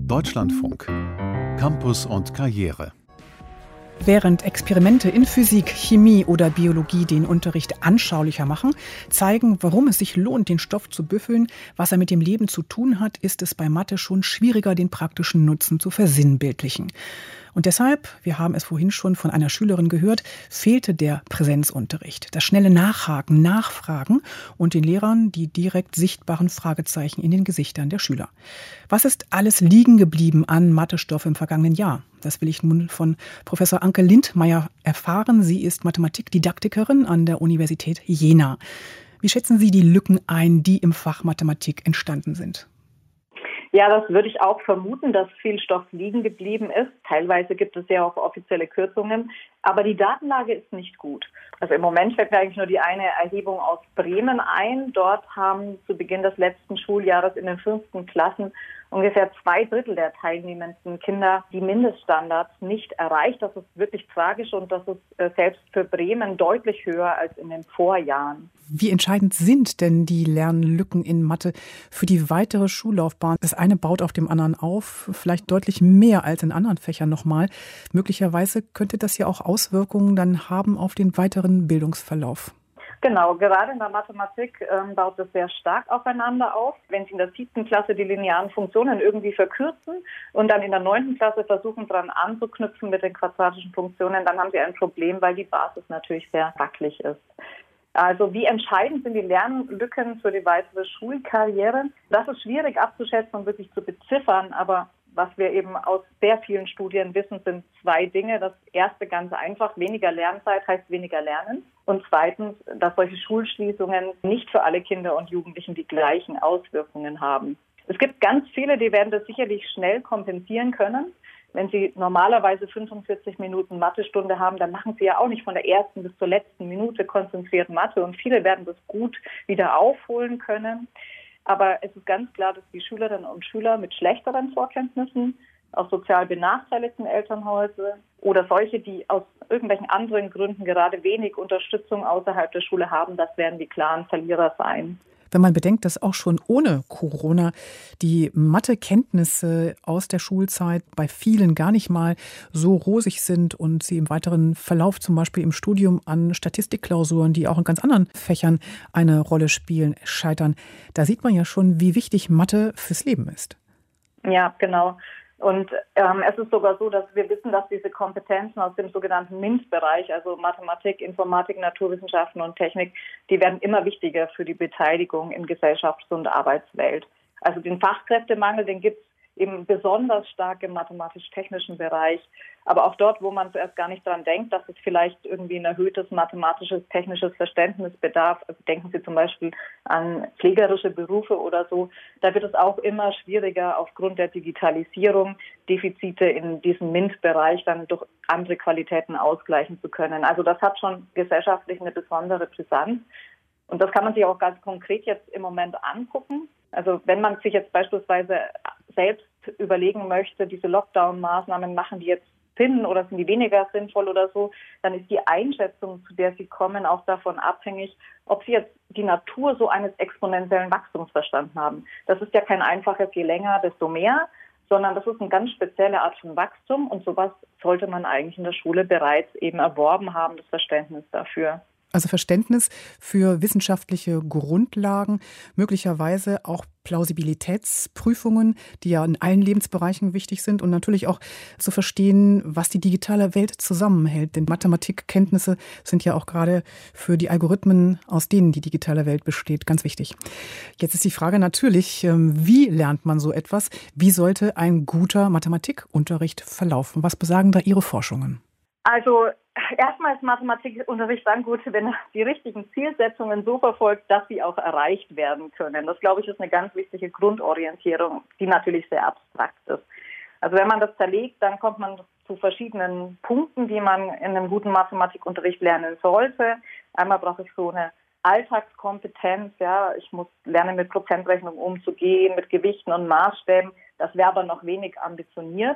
Deutschlandfunk. Campus und Karriere. Während Experimente in Physik, Chemie oder Biologie den Unterricht anschaulicher machen, zeigen, warum es sich lohnt, den Stoff zu büffeln, was er mit dem Leben zu tun hat, ist es bei Mathe schon schwieriger, den praktischen Nutzen zu versinnbildlichen. Und deshalb, wir haben es vorhin schon von einer Schülerin gehört, fehlte der Präsenzunterricht, das schnelle Nachhaken, Nachfragen und den Lehrern die direkt sichtbaren Fragezeichen in den Gesichtern der Schüler. Was ist alles liegen geblieben an Mathestoff im vergangenen Jahr? Das will ich nun von Professor Anke Lindmeier erfahren. Sie ist Mathematikdidaktikerin an der Universität Jena. Wie schätzen Sie die Lücken ein, die im Fach Mathematik entstanden sind? Ja, das würde ich auch vermuten, dass viel Stoff liegen geblieben ist. Teilweise gibt es ja auch offizielle Kürzungen, aber die Datenlage ist nicht gut. Also im Moment fällt mir eigentlich nur die eine Erhebung aus Bremen ein. Dort haben zu Beginn des letzten Schuljahres in den 5. Klassen ungefähr 2/3 der teilnehmenden Kinder die Mindeststandards nicht erreicht. Das ist wirklich tragisch und das ist selbst für Bremen deutlich höher als in den Vorjahren. Wie entscheidend sind denn die Lernlücken in Mathe für die weitere Schullaufbahn? Das eine baut auf dem anderen auf, vielleicht deutlich mehr als in anderen Fächern nochmal. Möglicherweise könnte das ja auch Auswirkungen dann haben auf den weiteren Bildungsverlauf. Genau, gerade in der Mathematik baut es sehr stark aufeinander auf. Wenn Sie in der 7. Klasse die linearen Funktionen irgendwie verkürzen und dann in der 9. Klasse versuchen, dran anzuknüpfen mit den quadratischen Funktionen, dann haben Sie ein Problem, weil die Basis natürlich sehr wackelig ist. Also wie entscheidend sind die Lernlücken für die weitere Schulkarriere? Das ist schwierig abzuschätzen und wirklich zu beziffern, aber was wir eben aus sehr vielen Studien wissen, sind 2 Dinge. Das erste ganz einfach, weniger Lernzeit heißt weniger Lernen. Und zweitens, dass solche Schulschließungen nicht für alle Kinder und Jugendlichen die gleichen Auswirkungen haben. Es gibt ganz viele, die werden das sicherlich schnell kompensieren können. Wenn Sie normalerweise 45 Minuten Mathestunde haben, dann machen Sie ja auch nicht von der ersten bis zur letzten Minute konzentriert Mathe. Und viele werden das gut wieder aufholen können. Aber es ist ganz klar, dass die Schülerinnen und Schüler mit schlechteren Vorkenntnissen aus sozial benachteiligten Elternhäusern oder solche, die aus irgendwelchen anderen Gründen gerade wenig Unterstützung außerhalb der Schule haben, das werden die klaren Verlierer sein. Wenn man bedenkt, dass auch schon ohne Corona die Mathekenntnisse aus der Schulzeit bei vielen gar nicht mal so rosig sind und sie im weiteren Verlauf zum Beispiel im Studium an Statistikklausuren, die auch in ganz anderen Fächern eine Rolle spielen, scheitern. Da sieht man ja schon, wie wichtig Mathe fürs Leben ist. Ja, genau. Und es ist sogar so, dass wir wissen, dass diese Kompetenzen aus dem sogenannten MINT-Bereich, also Mathematik, Informatik, Naturwissenschaften und Technik, die werden immer wichtiger für die Beteiligung in Gesellschafts- und Arbeitswelt. Also den Fachkräftemangel, den gibt es eben besonders stark im mathematisch-technischen Bereich. Aber auch dort, wo man zuerst gar nicht dran denkt, dass es vielleicht irgendwie ein erhöhtes mathematisches, technisches Verständnis bedarf. Also denken Sie zum Beispiel an pflegerische Berufe oder so. Da wird es auch immer schwieriger, aufgrund der Digitalisierung Defizite in diesem MINT-Bereich dann durch andere Qualitäten ausgleichen zu können. Also das hat schon gesellschaftlich eine besondere Brisanz. Und das kann man sich auch ganz konkret jetzt im Moment angucken. Also wenn man sich jetzt beispielsweise selbst überlegen möchte, diese Lockdown-Maßnahmen, machen die jetzt Sinn oder sind die weniger sinnvoll oder so, dann ist die Einschätzung, zu der Sie kommen, auch davon abhängig, ob Sie jetzt die Natur so eines exponentiellen Wachstums verstanden haben. Das ist ja kein einfaches, je länger, desto mehr, sondern das ist eine ganz spezielle Art von Wachstum und sowas sollte man eigentlich in der Schule bereits eben erworben haben, das Verständnis dafür. Also Verständnis für wissenschaftliche Grundlagen, möglicherweise auch Plausibilitätsprüfungen, die ja in allen Lebensbereichen wichtig sind und natürlich auch zu verstehen, was die digitale Welt zusammenhält. Denn Mathematikkenntnisse sind ja auch gerade für die Algorithmen, aus denen die digitale Welt besteht, ganz wichtig. Jetzt ist die Frage natürlich, wie lernt man so etwas? Wie sollte ein guter Mathematikunterricht verlaufen? Was besagen da Ihre Forschungen? Also erstmal ist Mathematikunterricht dann gut, wenn er die richtigen Zielsetzungen so verfolgt, dass sie auch erreicht werden können. Das, glaube ich, ist eine ganz wichtige Grundorientierung, die natürlich sehr abstrakt ist. Also wenn man das zerlegt, dann kommt man zu verschiedenen Punkten, die man in einem guten Mathematikunterricht lernen sollte. Einmal brauche ich so eine Alltagskompetenz, ja, ich muss lernen, mit Prozentrechnung umzugehen, mit Gewichten und Maßstäben. Das wäre aber noch wenig ambitioniert.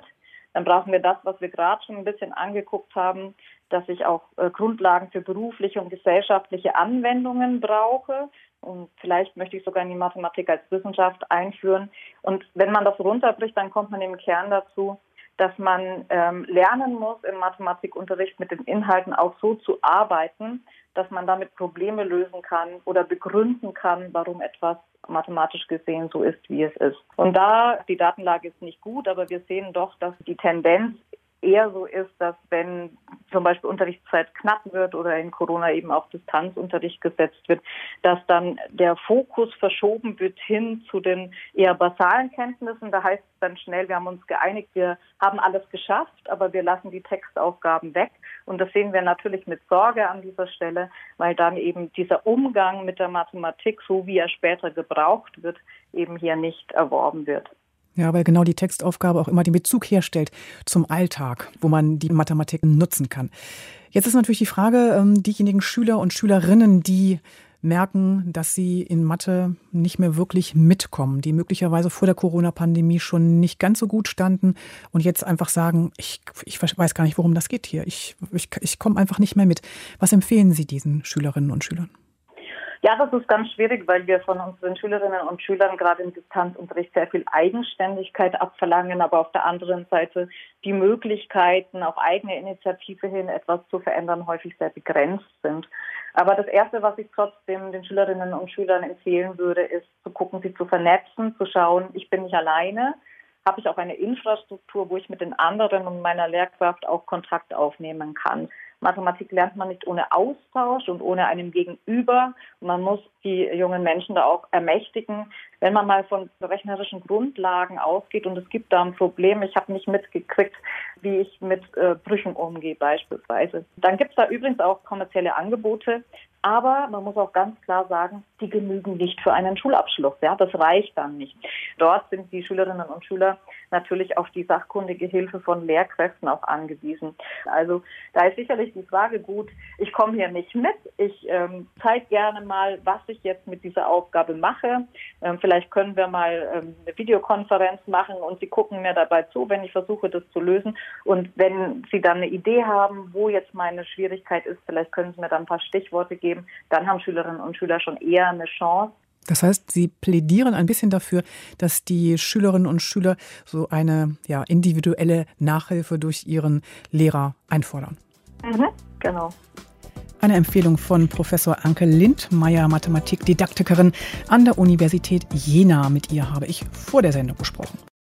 Dann brauchen wir das, was wir gerade schon ein bisschen angeguckt haben, dass ich auch Grundlagen für berufliche und gesellschaftliche Anwendungen brauche. Und vielleicht möchte ich sogar in die Mathematik als Wissenschaft einführen. Und wenn man das runterbricht, dann kommt man im Kern dazu, dass man lernen muss, im Mathematikunterricht mit den Inhalten auch so zu arbeiten, dass man damit Probleme lösen kann oder begründen kann, warum etwas mathematisch gesehen so ist, wie es ist. Und die Datenlage ist nicht gut, aber wir sehen doch, dass die Tendenz eher so ist, dass wenn zum Beispiel Unterrichtszeit knapp wird oder in Corona eben auch Distanzunterricht gesetzt wird, dass dann der Fokus verschoben wird hin zu den eher basalen Kenntnissen. Da heißt es dann schnell, wir haben uns geeinigt, wir haben alles geschafft, aber wir lassen die Textaufgaben weg. Und das sehen wir natürlich mit Sorge an dieser Stelle, weil dann eben dieser Umgang mit der Mathematik, so wie er später gebraucht wird, eben hier nicht erworben wird. Ja, weil genau die Textaufgabe auch immer den Bezug herstellt zum Alltag, wo man die Mathematik nutzen kann. Jetzt ist natürlich die Frage, diejenigen Schüler und Schülerinnen, die merken, dass sie in Mathe nicht mehr wirklich mitkommen, die möglicherweise vor der Corona-Pandemie schon nicht ganz so gut standen und jetzt einfach sagen, ich weiß gar nicht, worum das geht hier. Ich komme einfach nicht mehr mit. Was empfehlen Sie diesen Schülerinnen und Schülern? Ja, das ist ganz schwierig, weil wir von unseren Schülerinnen und Schülern gerade im Distanzunterricht sehr viel Eigenständigkeit abverlangen, aber auf der anderen Seite die Möglichkeiten, auf eigene Initiative hin etwas zu verändern, häufig sehr begrenzt sind. Aber das Erste, was ich trotzdem den Schülerinnen und Schülern empfehlen würde, ist zu gucken, sie zu vernetzen, zu schauen, ich bin nicht alleine. Habe ich auch eine Infrastruktur, wo ich mit den anderen und meiner Lehrkraft auch Kontakt aufnehmen kann. Mathematik lernt man nicht ohne Austausch und ohne einem Gegenüber. Man muss die jungen Menschen da auch ermächtigen. Wenn man mal von rechnerischen Grundlagen ausgeht und es gibt da ein Problem, ich habe nicht mitgekriegt, wie ich mit Brüchen umgehe beispielsweise. Dann gibt es da übrigens auch kommerzielle Angebote, aber man muss auch ganz klar sagen, die genügen nicht für einen Schulabschluss. Ja, das reicht dann nicht. Dort sind die Schülerinnen und Schüler natürlich auf die sachkundige Hilfe von Lehrkräften auch angewiesen. Also da ist sicherlich die Frage gut, ich komme hier nicht mit, ich zeige gerne mal, was ich jetzt mit dieser Aufgabe mache. Vielleicht können wir mal eine Videokonferenz machen und Sie gucken mir dabei zu, wenn ich versuche, das zu lösen. Und wenn Sie dann eine Idee haben, wo jetzt meine Schwierigkeit ist, vielleicht können Sie mir dann ein paar Stichworte geben, dann haben Schülerinnen und Schüler schon eher eine Chance. Das heißt, Sie plädieren ein bisschen dafür, dass die Schülerinnen und Schüler so eine individuelle Nachhilfe durch ihren Lehrer einfordern. Genau. Eine Empfehlung von Professor Anke Lindmeier, Mathematikdidaktikerin an der Universität Jena. Mit ihr habe ich vor der Sendung gesprochen.